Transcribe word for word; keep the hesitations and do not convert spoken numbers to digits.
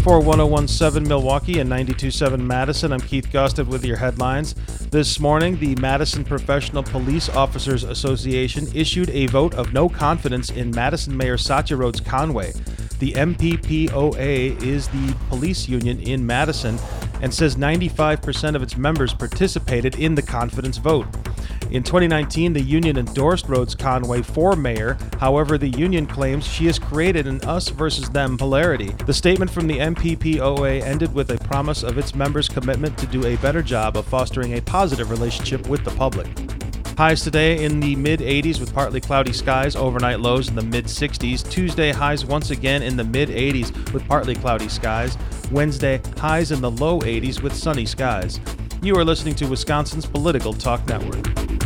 For one oh one point seven Milwaukee and ninety-two point seven Madison, I'm Keith Gustave with your headlines. This morning, the Madison Professional Police Officers Association issued a vote of no confidence in Madison Mayor Satya Rhodes Conway. The M P P O A is the police union in Madison and says ninety-five percent of its members participated in the confidence vote. In twenty nineteen, the union endorsed Rhodes Conway for mayor. However, the union claims she has created an us versus them polarity. The statement from the M P P O A ended with a promise of its members' commitment to do a better job of fostering a positive relationship with the public. Highs today in the mid eighties with partly cloudy skies, overnight lows in the mid sixties. Tuesday, highs once again in the mid eighties with partly cloudy skies. Wednesday, highs in the low eighties with sunny skies. You are listening to Wisconsin's Political Talk Network.